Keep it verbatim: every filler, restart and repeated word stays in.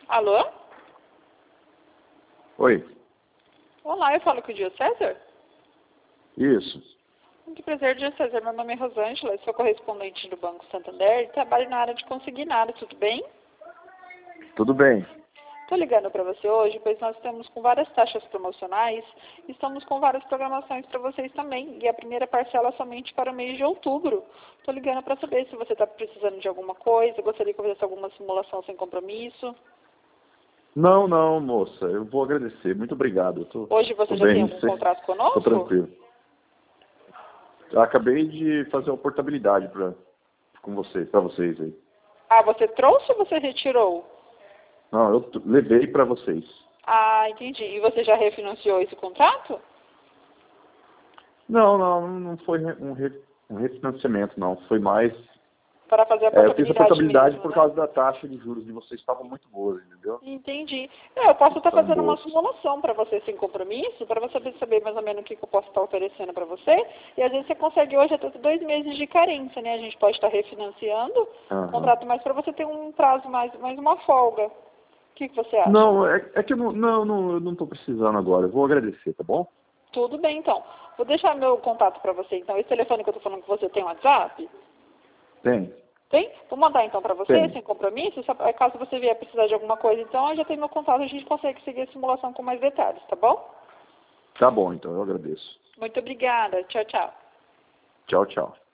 Alô? Oi. Olá, eu falo com o Dio César? Isso. Muito prazer, Dio César. Meu nome é Rosângela, sou correspondente do Banco Santander e trabalho na área de consignado, tudo bem? Tudo bem. Estou ligando para você hoje, pois nós estamos com várias taxas promocionais e estamos com várias programações para vocês também. E a primeira parcela somente para o mês de outubro. Estou ligando para saber se você está precisando de alguma coisa, gostaria que eu fizesse alguma simulação sem compromisso. Não, não, moça. Eu vou agradecer. Muito obrigado. Eu tô, Hoje você tô já tem bem. algum contrato conosco? Tô tranquilo. Acabei de fazer uma portabilidade pra, com vocês, para vocês aí. Ah, você trouxe ou você retirou? Não, eu t- levei para vocês. Ah, entendi. E você já refinanciou esse contrato? Não, não, não foi re- um, re- um refinanciamento, não. Foi mais... Para fazer a É, eu fiz a portabilidade portabilidade mesmo, por né? causa da taxa de juros de vocês. Estavam muito boas, entendeu? Entendi. É, eu posso estar Estavam fazendo uma boas. simulação para você sem compromisso, para você saber mais ou menos o que, que eu posso estar oferecendo para você. E às vezes você consegue hoje até dois meses de carência, né? A gente pode estar refinanciando o Aham. contrato, mas para você ter um prazo mais, mais uma folga. O que, que você acha? Não, é, é que eu não, não, não, eu não estou precisando agora. Eu vou agradecer, tá bom? Tudo bem, então. Vou deixar meu contato para você. Então, esse telefone que eu estou falando com você tem WhatsApp? Tem, Tem? Vou mandar então para você, tem. sem compromisso. Só, pra- caso você vier precisar de alguma coisa, então eu já tenho meu contato, a gente consegue seguir a simulação com mais detalhes, tá bom? Tá bom, então, eu agradeço. Muito obrigada. Tchau, tchau. Tchau, tchau.